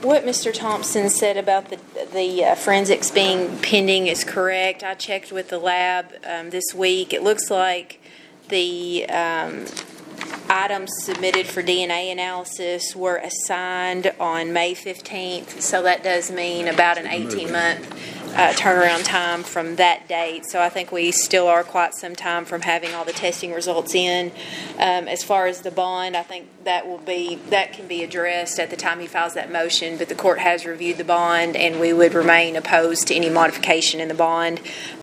What Mr. Thompson said about the forensics being pending is correct. I checked with the lab this week. It looks like the items submitted for DNA analysis were assigned on May 15th, so that does mean about an 18-month turnaround time from that date. So I think we still are quite some time from having all the testing results in. As far as the bond, I think that can be addressed at the time he files that motion, but the court has reviewed the bond and we would remain opposed to any modification in the bond.